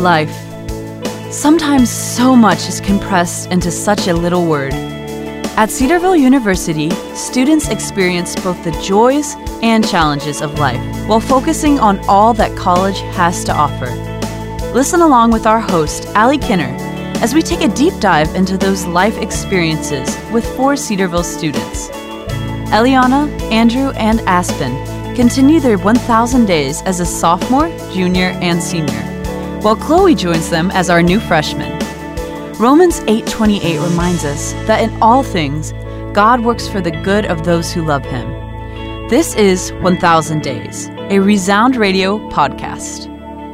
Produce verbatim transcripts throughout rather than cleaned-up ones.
life. Sometimes so much is compressed into such a little word. At Cedarville University, students experience both the joys and challenges of life while focusing on all that college has to offer. Listen along with our host, Allie Kinner, as we take a deep dive into those life experiences with four Cedarville students. Eliana, Andrew, and Aspen continue their one thousand days as a sophomore, junior, and senior, while Chloe joins them as our new freshman. Romans eight twenty-eight reminds us that in all things, God works for the good of those who love Him. This is one thousand Days, a Resound Radio podcast.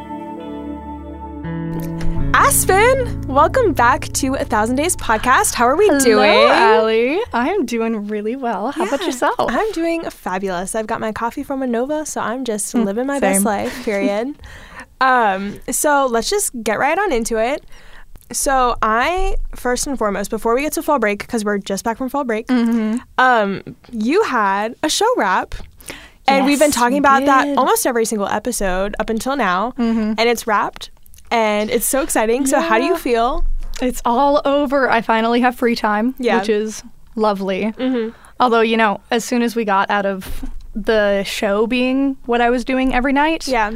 Aspen, welcome back to one thousand Days podcast. How are we Hello, doing? Allie. I'm doing really well. How Yeah, about yourself? I'm doing fabulous. I've got my coffee from Innova, so I'm just mm, living my same. best life, period. um, so let's just get right on into it. So I, first and foremost, before we get to fall break, because we're just back from fall break, mm-hmm. um, you had a show wrap. And yes, we've been talking about did. that almost every single episode up until now. Mm-hmm. And it's wrapped. And it's so exciting. So yeah. how do you feel? It's all over. I finally have free time, yeah. which is lovely. Mm-hmm. Although, you know, as soon as we got out of the show being what I was doing every night, yeah.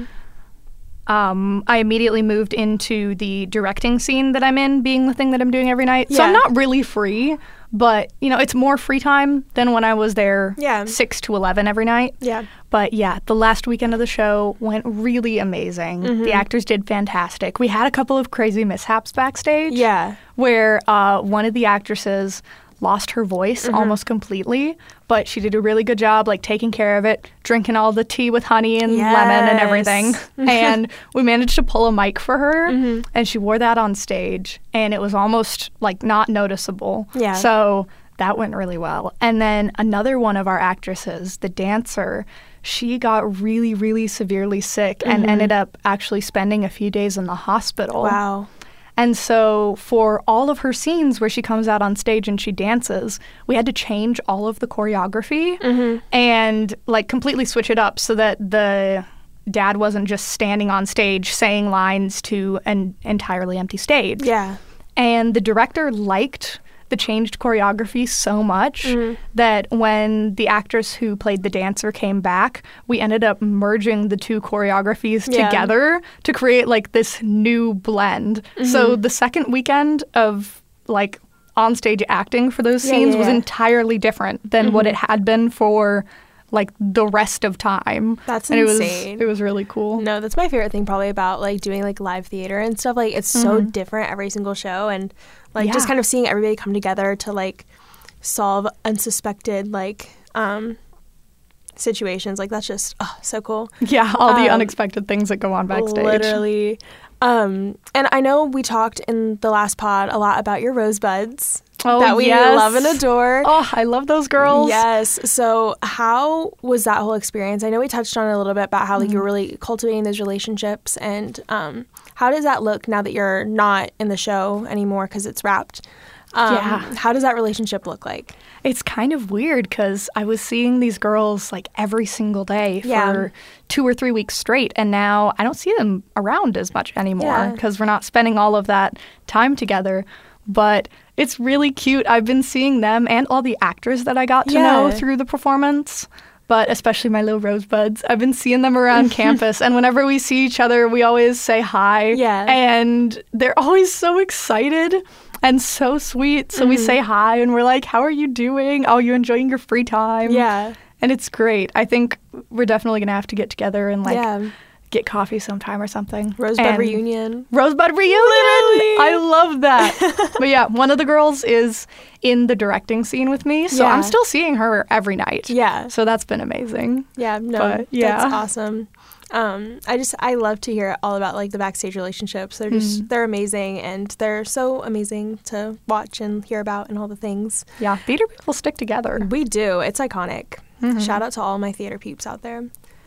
um, I immediately moved into the directing scene that I'm in, being the thing that I'm doing every night. Yeah. So I'm not really free, but, you know, it's more free time than when I was there yeah. six to eleven every night. Yeah. But yeah, the last weekend of the show went really amazing. Mm-hmm. The actors did fantastic. We had a couple of crazy mishaps backstage. Yeah. Where uh, one of the actresses lost her voice mm-hmm. almost completely, but she did a really good job, like, taking care of it, drinking all the tea with honey and yes. lemon and everything. And we managed to pull a mic for her, mm-hmm. and she wore that on stage, and it was almost, like, not noticeable. Yeah. So that went really well. And then another one of our actresses, the dancer, she got really, really severely sick mm-hmm. and ended up actually spending a few days in the hospital. Wow. And so for all of her scenes where she comes out on stage and she dances, we had to change all of the choreography mm-hmm. and, like, completely switch it up so that the dad wasn't just standing on stage saying lines to an entirely empty stage. Yeah. And the director liked the changed choreography so much mm-hmm. that when the actress who played the dancer came back, we ended up merging the two choreographies yeah. together to create, like, this new blend. Mm-hmm. So the second weekend of, like, onstage acting for those yeah, scenes yeah, was yeah. entirely different than mm-hmm. what it had been for, like, the rest of time. That's and insane. It was, it was really cool. No, that's my favorite thing probably about, like, doing, like, live theater and stuff. Like, it's mm-hmm. so different every single show, and like yeah. just kind of seeing everybody come together to, like, solve unsuspected, like, um, situations. Like, that's just oh, so cool. Yeah, all the um, unexpected things that go on backstage. Literally. Um, and I know we talked in the last pod a lot about your rosebuds oh, that we yes. love and adore. Oh, I love those girls. Yes. So how was that whole experience? I know we touched on it a little bit about how like, mm-hmm. you were really cultivating those relationships, and um, how does that look now that you're not in the show anymore because it's wrapped? Um, yeah. How does that relationship look like? It's kind of weird because I was seeing these girls like every single day yeah. for two or three weeks straight, and now I don't see them around as much anymore because yeah. we're not spending all of that time together. But it's really cute. I've been seeing them and all the actors that I got to yeah. know through the performance, but especially my little rosebuds. I've been seeing them around campus, and whenever we see each other, we always say hi. Yeah. And they're always so excited and so sweet. So mm-hmm. we say hi, and we're like, how are you doing? Oh, you enjoying your free time? Yeah. And it's great. I think we're definitely going to have to get together and, like, yeah. get coffee sometime or something. Rosebud and reunion. Rosebud reunion! Literally. I love that. But yeah, one of the girls is in the directing scene with me, so yeah. I'm still seeing her every night. Yeah. So that's been amazing. Yeah, no, but, yeah. that's awesome. Um, I just, I love to hear all about, like, the backstage relationships. They're just, mm-hmm. they're amazing, and they're so amazing to watch and hear about and all the things. Yeah, theater people stick together. We do. It's iconic. Mm-hmm. Shout out to all my theater peeps out there.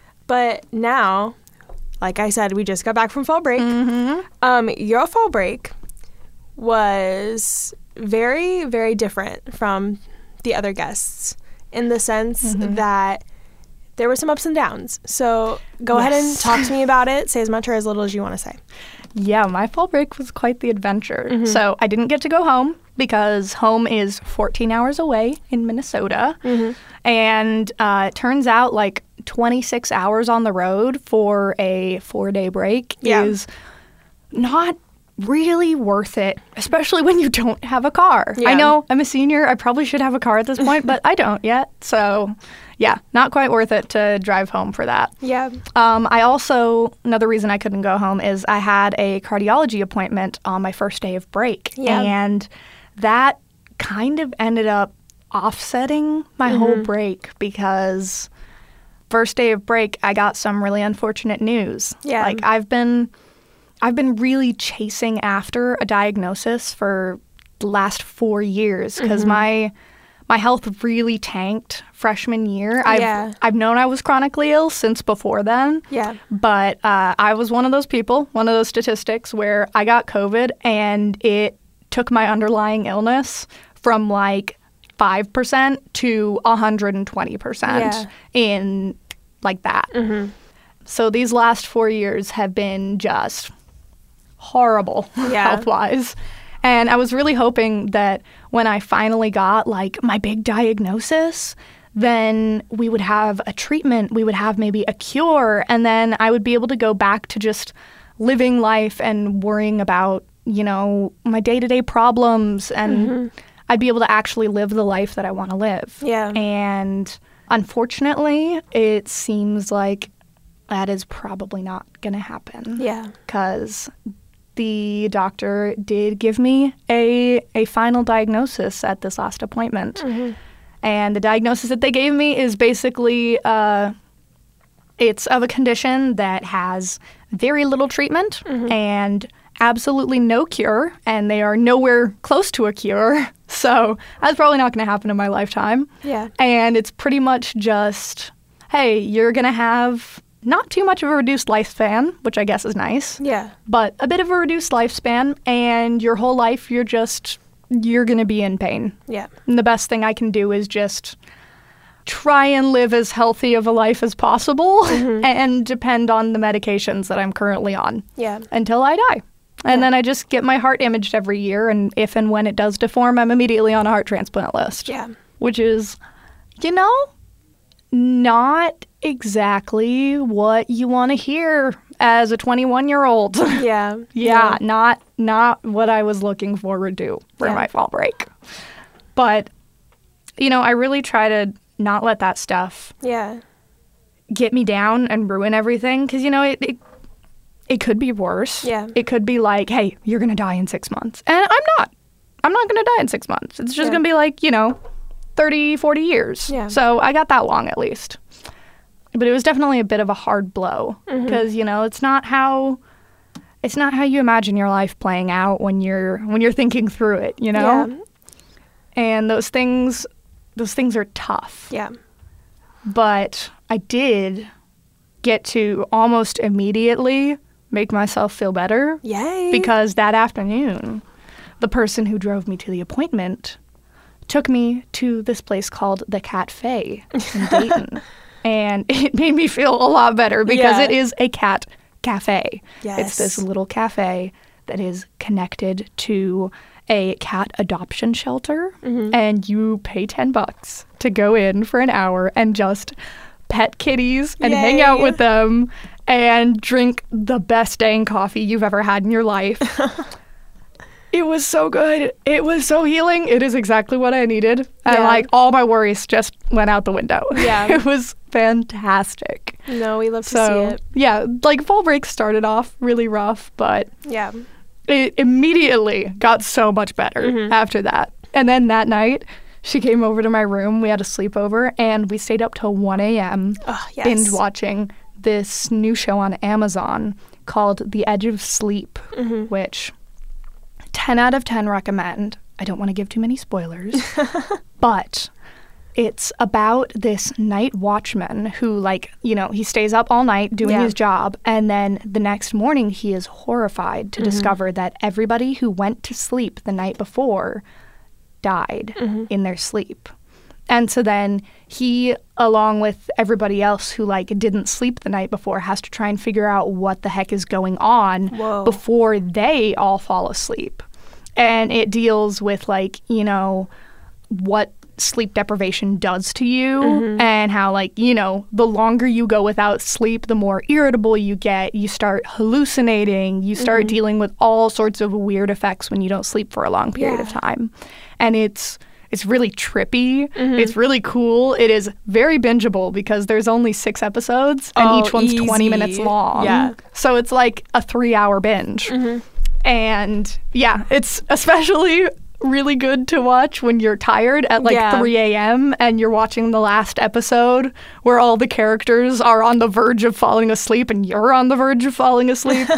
But now, like I said, we just got back from fall break. Mm-hmm. Um, your fall break was very, very different from the other guests in the sense mm-hmm. that there were some ups and downs. So go yes. ahead and talk to me about it. Say as much or as little as you want to say. Yeah, my fall break was quite the adventure. Mm-hmm. So I didn't get to go home because home is fourteen hours away in Minnesota. Mm-hmm. And uh, it turns out like twenty-six hours on the road for a four-day break yeah. is not really worth it, especially when you don't have a car. Yeah. I know I'm a senior. I probably should have a car at this point, but I don't yet. So, yeah, not quite worth it to drive home for that. Yeah. Um, I also, another reason I couldn't go home is I had a cardiology appointment on my first day of break. Yeah. And that kind of ended up offsetting my mm-hmm. whole break because first day of break, I got some really unfortunate news. Yeah. Like, I've been... I've been really chasing after a diagnosis for the last four years because mm-hmm. my my health really tanked freshman year. I've, yeah. I've known I was chronically ill since before then. Yeah. But uh, I was one of those people, one of those statistics where I got COVID and it took my underlying illness from like five percent to one hundred twenty percent yeah. in like that. Mm-hmm. So these last four years have been just horrible yeah. health-wise. And I was really hoping that when I finally got like my big diagnosis, then we would have a treatment, we would have maybe a cure, and then I would be able to go back to just living life and worrying about, you know, my day-to-day problems, and mm-hmm. I'd be able to actually live the life that I want to live. Yeah. And unfortunately, it seems like that is probably not going to happen. Yeah. Because the doctor did give me a a final diagnosis at this last appointment. Mm-hmm. And the diagnosis that they gave me is basically, uh, it's of a condition that has very little treatment mm-hmm. and absolutely no cure, and they are nowhere close to a cure. So that's probably not going to happen in my lifetime. Yeah. And it's pretty much just, hey, you're going to have not too much of a reduced lifespan, which I guess is nice. Yeah. But a bit of a reduced lifespan, and your whole life you're just, you're going to be in pain. Yeah. And the best thing I can do is just try and live as healthy of a life as possible mm-hmm. and depend on the medications that I'm currently on. Yeah. Until Until I die. And yeah. then I just get my heart imaged every year, and if and when it does deform, I'm immediately on a heart transplant list. Yeah. Which is, you know, not exactly what you want to hear as a twenty-one-year-old. Yeah. yeah, yeah. not not what I was looking forward to for yeah. my fall break. But, you know, I really try to not let that stuff yeah. get me down and ruin everything, because, you know, it, it it could be worse. Yeah. It could be like, hey, you're going to die in six months. And I'm not. I'm not going to die in six months. It's just yeah. going to be like, you know, thirty, forty years. Yeah. So I got that long at least. But it was definitely a bit of a hard blow because, mm-hmm. you know, it's not how it's not how you imagine your life playing out when you're when you're thinking through it, you know? Yeah. And those things those things are tough. Yeah. But I did get to almost immediately make myself feel better. Yay. Because that afternoon, the person who drove me to the appointment took me to this place called the Cafe in Dayton. And it made me feel a lot better because yeah. it is a cat cafe. Yes. It's this little cafe that is connected to a cat adoption shelter. Mm-hmm. And you pay ten bucks to go in for an hour and just pet kitties and Yay. hang out with them and drink the best dang coffee you've ever had in your life. It was so good. It was so healing. It is exactly what I needed. And, yeah. like, all my worries just went out the window. Yeah. It was fantastic. No, we love to so, see it. Yeah, like, fall break started off really rough, but yeah. it immediately got so much better mm-hmm. after that. And then that night, she came over to my room. We had a sleepover, and we stayed up till one a.m. Oh, yes. binge watching this new show on Amazon called The Edge of Sleep, mm-hmm. which ten out of ten recommend. I don't want to give too many spoilers, but it's about this night watchman who, like, you know, he stays up all night doing yeah. his job, and then the next morning he is horrified to mm-hmm. discover that everybody who went to sleep the night before died mm-hmm. in their sleep. and so then he, along with everybody else who like didn't sleep the night before, has to try and figure out what the heck is going on Whoa. before they all fall asleep. And it deals with like, you know, what sleep deprivation does to you mm-hmm. and how like, you know, the longer you go without sleep, the more irritable you get. You start hallucinating. You start mm-hmm. dealing with all sorts of weird effects when you don't sleep for a long period yeah. of time. And it's it's really trippy. Mm-hmm. It's really cool. It is very bingeable because there's only six episodes and oh, each one's easy. twenty minutes long. Yeah. So it's like a three-hour binge. Mm-hmm. And yeah, it's especially really good to watch when you're tired at like yeah. three a.m. and you're watching the last episode where all the characters are on the verge of falling asleep and you're on the verge of falling asleep.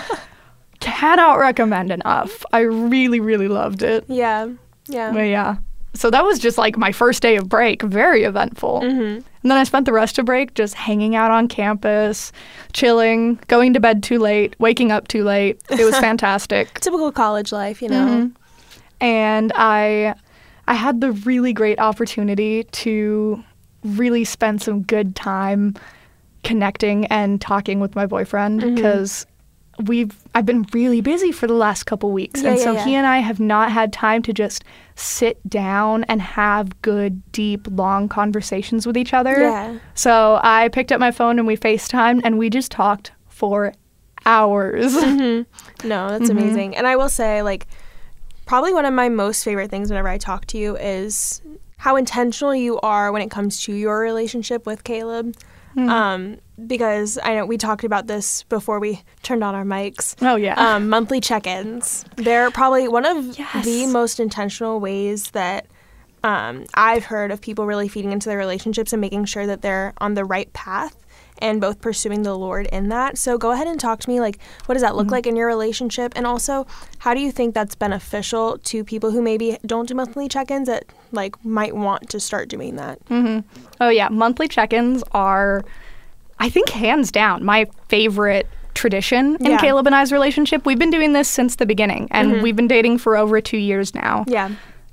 Cannot recommend enough. I really, really loved it. Yeah, yeah. But yeah. So that was just like my first day of break. Very eventful. Mm-hmm. And then I spent the rest of break just hanging out on campus, chilling, going to bed too late, waking up too late. It was fantastic. Typical college life, you know. Mm-hmm. And I I had the really great opportunity to really spend some good time connecting and talking with my boyfriend because mm-hmm. we've I've been really busy for the last couple weeks. Yeah, and yeah, so yeah. he and I have not had time to just sit down and have good, deep, long conversations with each other. Yeah. So I picked up my phone and we FaceTimed and we just talked for hours. Mm-hmm. No, that's mm-hmm. amazing. And I will say, like, probably one of my most favorite things whenever I talk to you is how intentional you are when it comes to your relationship with Caleb. Mm. Um, because I know we talked about this before we turned on our mics. Oh, yeah. Um, monthly check-ins. They're probably one of yes. the most intentional ways that um, I've heard of people really feeding into their relationships and making sure that they're on the right path and both pursuing the Lord in that. So go ahead and talk to me, like, what does that look mm-hmm. like in your relationship? And also, how do you think that's beneficial to people who maybe don't do monthly check-ins that, like, might want to start doing that? Mm-hmm. Oh, yeah. Monthly check-ins are, I think, hands down, my favorite tradition in yeah. Caleb and I's relationship. We've been doing this since the beginning, and mm-hmm. we've been dating for over two years now. Yeah.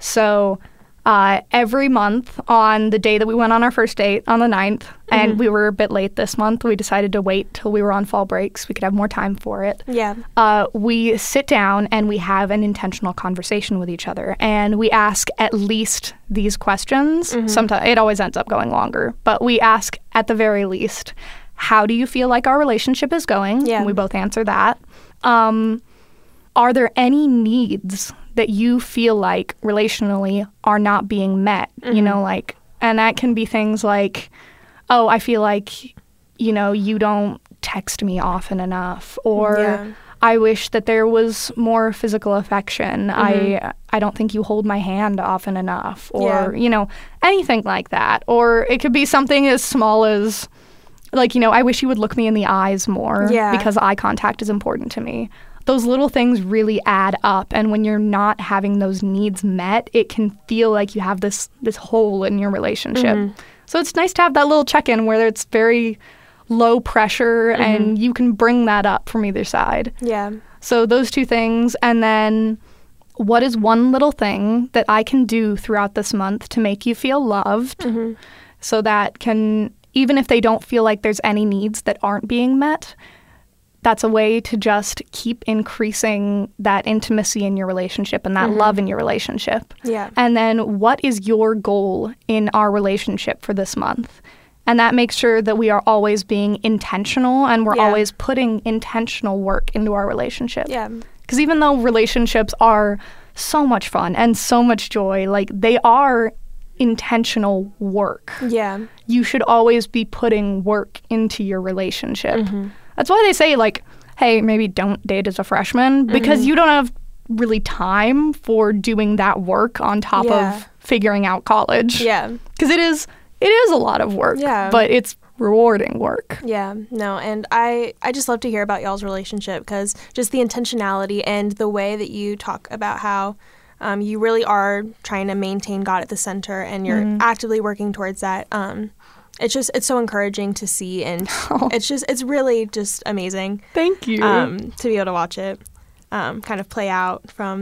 So uh, every month on the day that we went on our first date, on the ninth, mm-hmm. and we were a bit late this month, we decided to wait till we were on fall break so we could have more time for it. Yeah. Uh, we sit down and we have an intentional conversation with each other, and we ask at least these questions. Mm-hmm. Sometimes it always ends up going longer, but we ask at the very least, how do you feel like our relationship is going? Yeah. And we both answer that. Um, are there any needs that you feel like relationally are not being met? Mm-hmm. You know, like, and that can be things like, oh, I feel like, you know, you don't text me often enough, or yeah. I wish that there was more physical affection. Mm-hmm. I I don't think you hold my hand often enough, or, yeah. you know, anything like that. Or it could be something as small as, like, you know, I wish you would look me in the eyes more yeah. because eye contact is important to me. Those little things really add up, and when you're not having those needs met, it can feel like you have this this hole in your relationship. Mm-hmm. So it's nice to have that little check-in where it's very low pressure mm-hmm. and you can bring that up from either side. Yeah. So those two things, and then what is one little thing that I can do throughout this month to make you feel loved, mm-hmm. so that can, even if they don't feel like there's any needs that aren't being met, that's a way to just keep increasing that intimacy in your relationship and that mm-hmm. love in your relationship. Yeah. And then what is your goal in our relationship for this month? And that makes sure that we are always being intentional and we're yeah. always putting intentional work into our relationship. Yeah. Because even though relationships are so much fun and so much joy, like, they are intentional work. Yeah. You should always be putting work into your relationship. Mm-hmm. That's why they say, like, hey, maybe don't date as a freshman, because mm-hmm. you don't have really time for doing that work on top yeah. of figuring out college. Yeah. Because it is, it is a lot of work, yeah. but it's rewarding work. Yeah, no, and I, I just love to hear about y'all's relationship, because just the intentionality and the way that you talk about how um, you really are trying to maintain God at the center and you're mm-hmm. actively working towards that. Um, it's just, it's so encouraging to see, and oh. it's just, it's really just amazing. Thank you. Um, to be able to watch it um, kind of play out from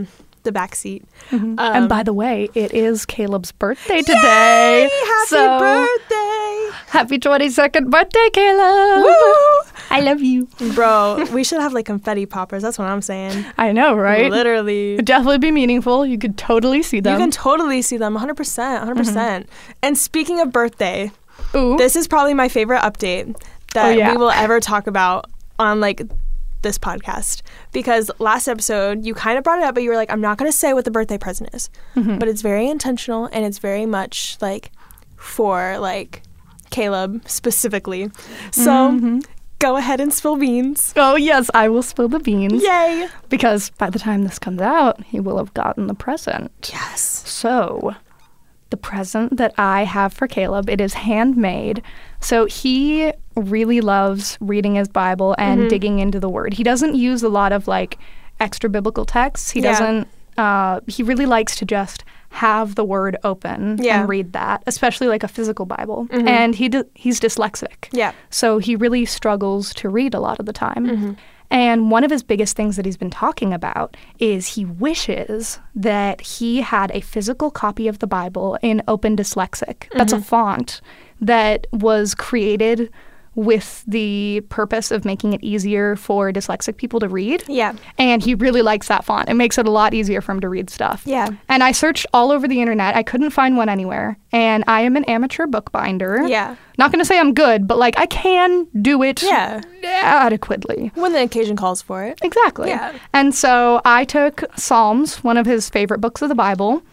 the back seat. Mm-hmm. Um, and by the way, it is Caleb's birthday today. Yay! Happy so, birthday! Happy twenty-second birthday, Caleb! Woo! I love you. Bro, we should have like confetti poppers. That's what I'm saying. I know, right? Literally. It'd definitely be meaningful. You could totally see them. You can totally see them. one hundred percent. one hundred percent. Mm-hmm. And speaking of birthday, Ooh. This is probably my favorite update that oh, yeah. we will ever talk about on like this podcast, because last episode you kind of brought it up, but you were like, I'm not going to say what the birthday present is, mm-hmm. but it's very intentional and it's very much like for like Caleb specifically. So mm-hmm. go ahead and spill beans. Oh yes, I will spill the beans. Yay! Because by the time this comes out, he will have gotten the present. Yes. So the present that I have for Caleb, it is handmade. So he really loves reading his Bible and mm-hmm. digging into the Word. He doesn't use a lot of like extra biblical texts. He yeah. doesn't, uh, he really likes to just have the Word open yeah. and read that, especially like a physical Bible. Mm-hmm. And he d- he's dyslexic. Yeah. So he really struggles to read a lot of the time. Mm-hmm. And one of his biggest things that he's been talking about is he wishes that he had a physical copy of the Bible in Open Dyslexic. That's mm-hmm. a font that was created with the purpose of making it easier for dyslexic people to read. Yeah. And he really likes that font. It makes it a lot easier for him to read stuff. Yeah. And I searched all over the internet. I couldn't find one anywhere. And I am an amateur bookbinder. Yeah. Not going to say I'm good, but like I can do it yeah. adequately. When the occasion calls for it. Exactly. Yeah. And so I took Psalms, one of his favorite books of the Bible,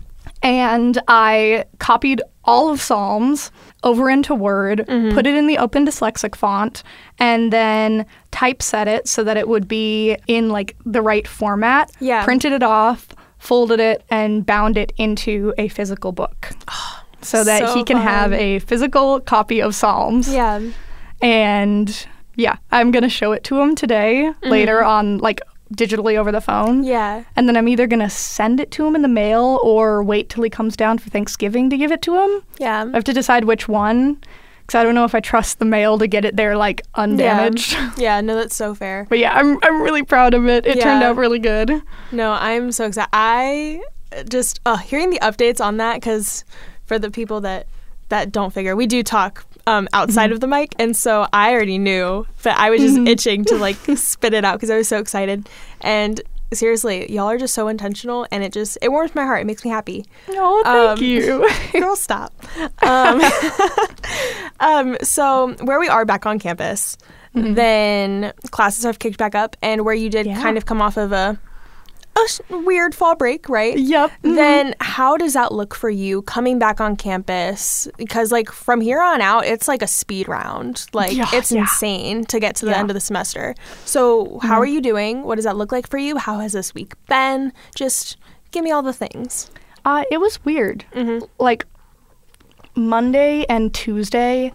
and I copied all of Psalms over into Word, mm-hmm. put it in the Open Dyslexic font, and then typeset it so that it would be in like the right format. Yeah. Printed it off, folded it, and bound it into a physical book. Oh, so that so he can fun. have a physical copy of Psalms. Yeah. And yeah, I'm going to show it to him today, mm-hmm. later on, like digitally over the phone. Yeah. And then I'm either going to send it to him in the mail or wait till he comes down for Thanksgiving to give it to him. Yeah. I have to decide which one, because I don't know if I trust the mail to get it there, like, undamaged. Yeah, yeah no, that's so fair. But yeah, I'm I'm really proud of it. It yeah. turned out really good. No, I'm so excited. I just, uh, hearing the updates on that, because for the people that, that don't figure, we do talk um, outside mm-hmm. of the mic, and so I already knew, but I was just mm-hmm. itching to like spit it out because I was so excited. And seriously, y'all are just so intentional, and it just it warms my heart. It makes me happy. Oh, thank um, you. Girl, stop. Um, um, so where we are back on campus, mm-hmm. then classes have kicked back up, and where you did yeah. kind of come off of a a weird fall break, right? Yep. Mm-hmm. Then how does that look for you coming back on campus? Because like from here on out, it's like a speed round. Like yeah, it's yeah. insane to get to the yeah. end of the semester. So how mm-hmm. are you doing? What does that look like for you? How has this week been? Just give me all the things. Uh, it was weird. Mm-hmm. Like Monday and Tuesday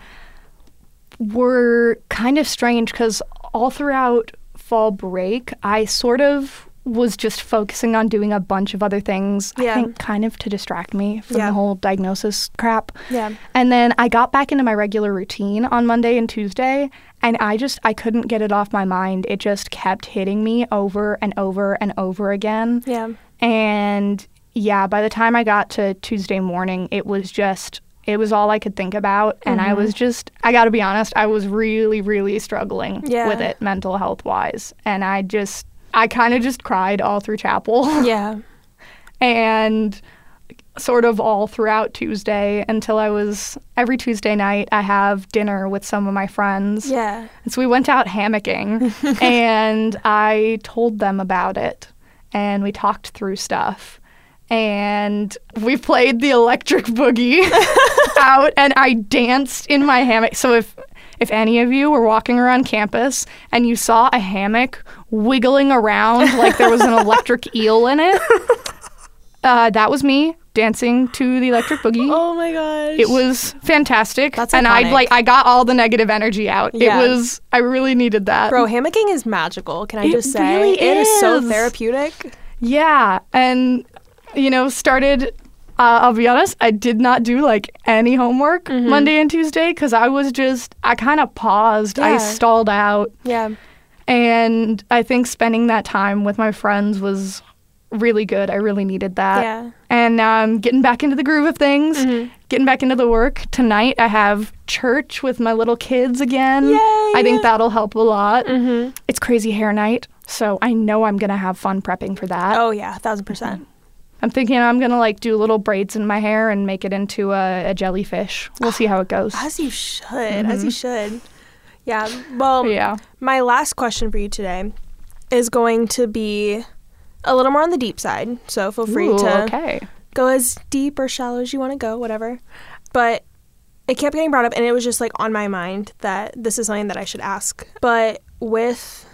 were kind of strange because all throughout fall break, I sort of was just focusing on doing a bunch of other things, yeah. I think kind of to distract me from yeah. the whole diagnosis crap. Yeah. And then I got back into my regular routine on Monday and Tuesday, and I just, I couldn't get it off my mind. It just kept hitting me over and over and over again. Yeah. And yeah, by the time I got to Tuesday morning, it was just, it was all I could think about. And mm-hmm. I was just, I got to be honest, I was really, really struggling yeah. with it mental health wise. And I just, I kind of just cried all through chapel. Yeah. And sort of all throughout Tuesday until I was, every Tuesday night, I have dinner with some of my friends. Yeah. And so we went out hammocking and I told them about it and we talked through stuff. And we played the electric boogie out and I danced in my hammock. So if if any of you were walking around campus and you saw a hammock wiggling around like there was an electric eel in it, uh, that was me dancing to the electric boogie. Oh my gosh. It was fantastic. That's and iconic. I like I got all the negative energy out. Yeah. It was I really needed that. Bro, hammocking is magical, can I It just say? really It is so is. therapeutic. Yeah, and you know, started, uh, I'll be honest, I did not do like any homework mm-hmm. Monday and Tuesday because I was just, I kind of paused. Yeah. I stalled out. Yeah. And I think spending that time with my friends was really good. I really needed that. Yeah. And now I'm getting back into the groove of things, Mm-hmm. getting back into the work. Tonight I have church with my little kids again. Yay! I think that'll help a lot. Mm-hmm. It's crazy hair night, so I know I'm going to have fun prepping for that. Oh, yeah, a thousand percent. I'm thinking I'm going to like do little braids in my hair and make it into a, a jellyfish. We'll see how it goes. As you should. As you should. Yeah. Well, Yeah. my last question for you today is going to be a little more on the deep side. So feel free Ooh, to okay. go as deep or shallow as you want to go, whatever. But it kept getting brought up, and it was just like on my mind that this is something that I should ask. But with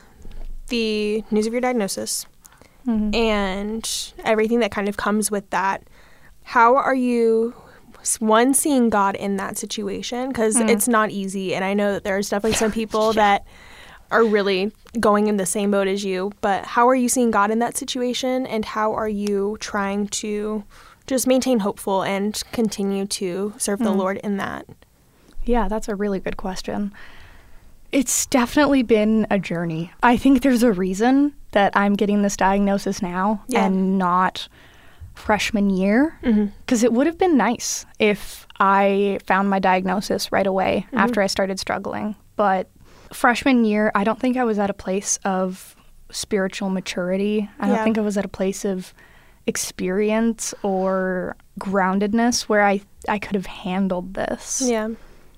the news of your diagnosis Mhm. and everything that kind of comes with that, how are you, one, seeing God in that situation? Because Mm. it's not easy, and I know that there's definitely some people that are really going in the same boat as you, but how are you seeing God in that situation, and how are you trying to just maintain hopeful and continue to serve the Mm. Lord in that? Yeah, that's a really good question. It's definitely been a journey. I think there's a reason that I'm getting this diagnosis now Yeah. and not freshman year, Mhm. because it would have been nice if I found my diagnosis right away Mm-hmm. after I started struggling. But freshman year, I don't think I was at a place of spiritual maturity. I don't Yeah. think I was at a place of experience or groundedness where I, I could have handled this. Yeah.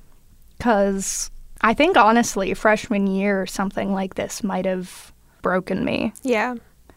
Because I think, honestly, freshman year, something like this might have broken me. Yeah.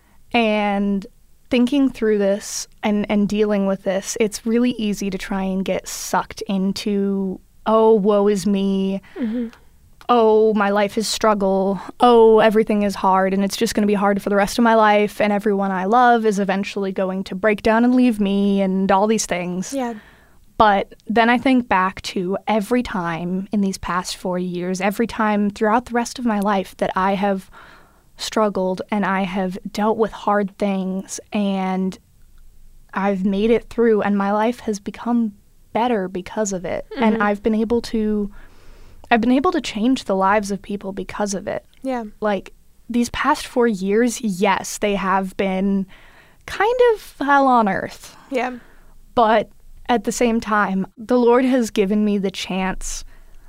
And thinking through this and, and dealing with this, it's really easy to try and get sucked into, oh, woe is me. Mm-hmm. Oh, my life is struggle. Oh, everything is hard, and it's just going to be hard for the rest of my life, and everyone I love is eventually going to break down and leave me, and all these things. Yeah. But then I think back to every time in these past four years, every time throughout the rest of my life that I have struggled and I have dealt with hard things and I've made it through, and my life has become better because of it. Mm-hmm. And I've been able to I've been able to change the lives of people because of it. Yeah. Like, these past four years, yes, they have been kind of hell on earth. Yeah. But at the same time, the Lord has given me the chance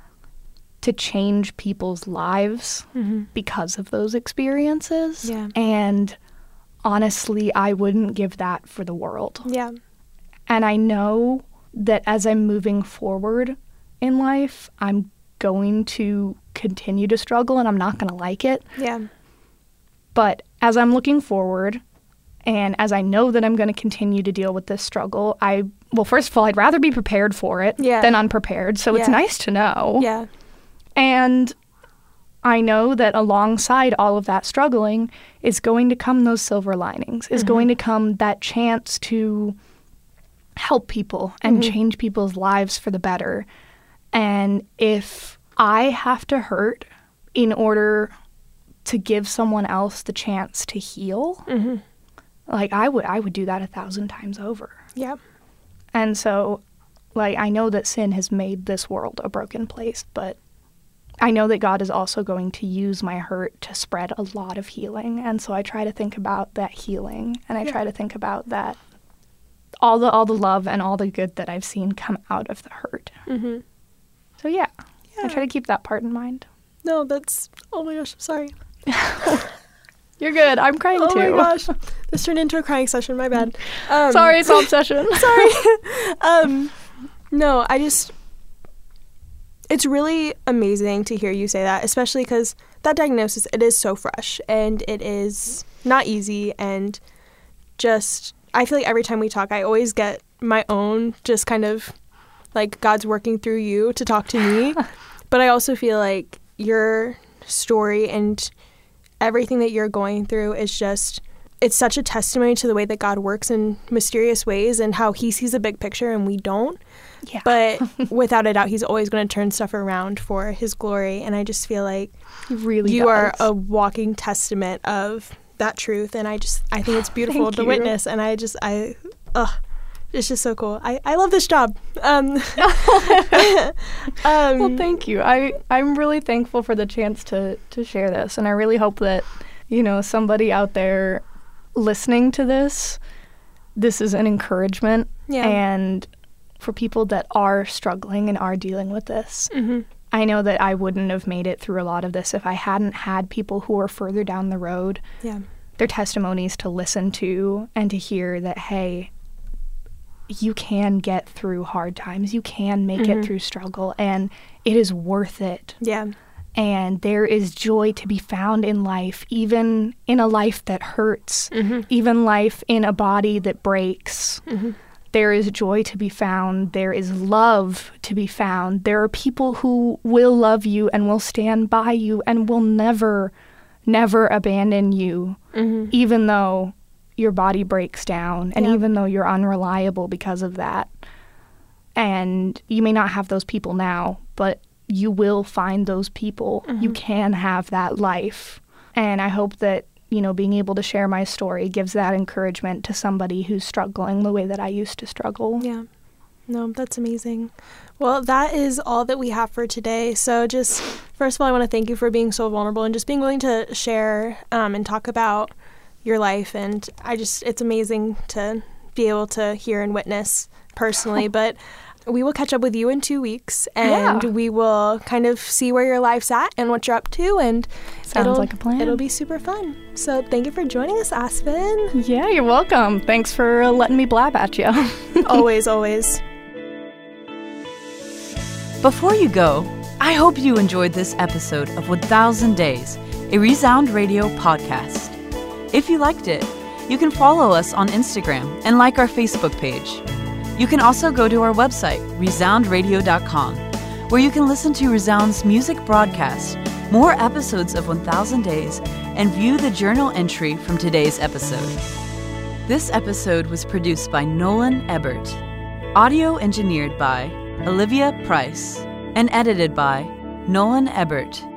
to change people's lives Mm-hmm. because of those experiences. Yeah. And honestly, I wouldn't give that for the world. Yeah. And I know that as I'm moving forward in life, I'm going to continue to struggle and I'm not going to like it. Yeah. But as I'm looking forward, and as I know that I'm going to continue to deal with this struggle, I, well, first of all, I'd rather be prepared for it Yeah. than unprepared. So it's Yeah. nice to know. Yeah. And I know that alongside all of that struggling is going to come those silver linings, is Mm-hmm. going to come that chance to help people and Mm-hmm. change people's lives for the better. And if I have to hurt in order to give someone else the chance to heal, Mm-hmm. like I would I would do that a thousand times over. Yeah. And so, like, I know that sin has made this world a broken place, but I know that God is also going to use my hurt to spread a lot of healing. And so I try to think about that healing, and I Yeah. try to think about that all the all the love and all the good that I've seen come out of the hurt. Mm-hmm. So yeah, Yeah. I try to keep that part in mind. No, that's, oh my gosh, sorry. You're good. I'm crying Oh too. my gosh. This turned into a crying session, my bad. Um, Sorry, it's all obsession. Sorry. um, no, I just, it's really amazing to hear you say that, especially because that diagnosis, it is so fresh and it is not easy. And just, I feel like every time we talk, I always get my own just kind of like God's working through you to talk to me. But I also feel like your story and everything that you're going through is just, it's such a testimony to the way that God works in mysterious ways and how he sees a big picture and we don't. Yeah. But without a doubt, he's always going to turn stuff around for his glory. And I just feel like He really you does. are a walking testament of that truth. And I just, I think it's beautiful Thank to you. witness. And I just, I, ugh, it's just so cool. I, I love this job. Um, um, Well, thank you. I, I'm really thankful for the chance to, to share this. And I really hope that, you know, somebody out there listening to this, this is an encouragement. Yeah. And for people that are struggling and are dealing with this, mm-hmm. I know that I wouldn't have made it through a lot of this if I hadn't had people who are further down the road, yeah. their testimonies to listen to and to hear that, hey, you can get through hard times. You can make mm-hmm. it through struggle, and it is worth it. Yeah. And there is joy to be found in life, even in a life that hurts, mm-hmm. even life in a body that breaks. Mm-hmm. There is joy to be found. There is love to be found. There are people who will love you and will stand by you and will never, never abandon you, mm-hmm. even though your body breaks down and yeah. even though you're unreliable because of that. And you may not have those people now, but you will find those people. Mm-hmm. You can have that life. And I hope that, you know, being able to share my story gives that encouragement to somebody who's struggling the way that I used to struggle. Yeah. No, that's amazing. Well, that is all that we have for today. So just, first of all, I want to thank you for being so vulnerable and just being willing to share um, and talk about your life. And I just, it's amazing to be able to hear and witness personally. But we will catch up with you in two weeks and Yeah. we will kind of see where your life's at and what you're up to. And Sounds it'll, like a plan. It'll be super fun. So thank you for joining us, Aspen. Yeah, you're welcome. Thanks for uh, letting me blab at you. Always, always. Before you go, I hope you enjoyed this episode of one thousand Days, a Resound Radio podcast. If you liked it, you can follow us on Instagram and like our Facebook page. You can also go to our website, resound radio dot com, where you can listen to Resound's music broadcast, more episodes of one thousand Days, and view the journal entry from today's episode. This episode was produced by Nolan Ebert, audio engineered by Olivia Price, and edited by Nolan Ebert.